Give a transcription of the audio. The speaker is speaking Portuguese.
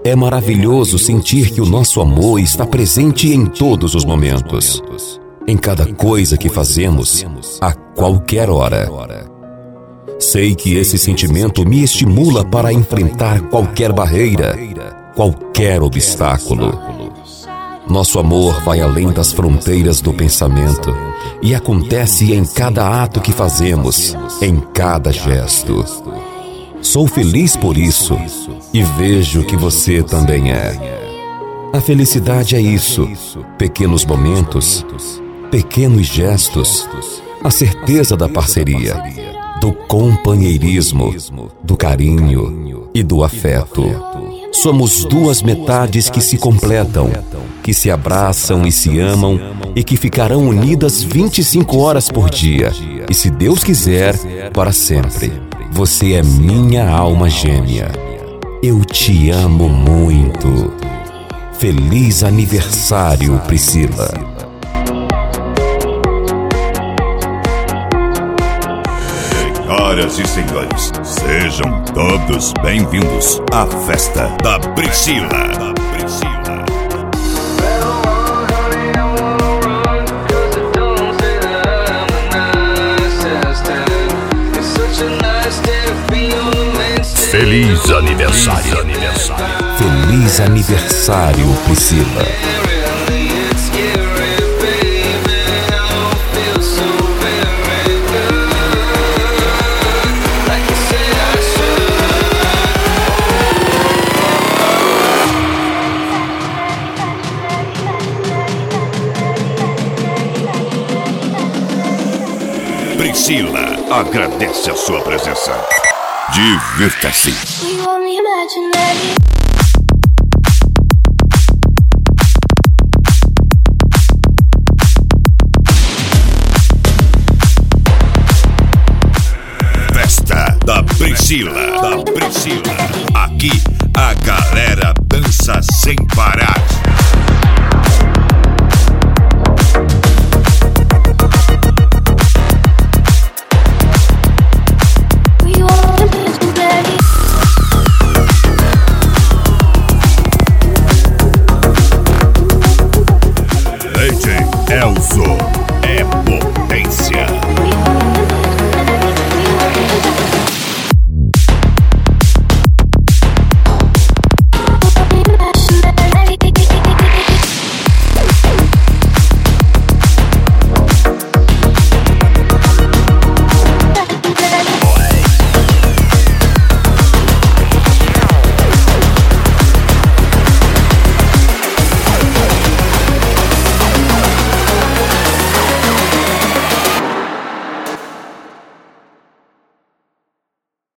É maravilhoso sentir que o nosso amor está presente em todos os momentos, em cada coisa que fazemos, a qualquer hora. Sei que esse sentimento me estimula para enfrentar qualquer barreira, qualquer obstáculo. Nosso amor vai além das fronteiras do pensamento e acontece em cada ato que fazemos, em cada gesto. Sou feliz por isso e vejo que você também é. A felicidade é isso: pequenos momentos, pequenos gestos, a certeza da parceria, do companheirismo, do carinho e do afeto. Somos duas metades que se completam, que se abraçam e se amam e que ficarão unidas 25 horas por dia e, se Deus quiser, para sempre. Você é minha alma gêmea. Eu te amo muito. Feliz aniversário, Priscila. Senhoras e senhores, sejam todos bem-vindos à festa da Priscila. Feliz aniversário. Feliz aniversário, Priscila. Priscila agradece a sua presença. Divirta-se. Festa da Priscila. Aqui a galera dança sem parar.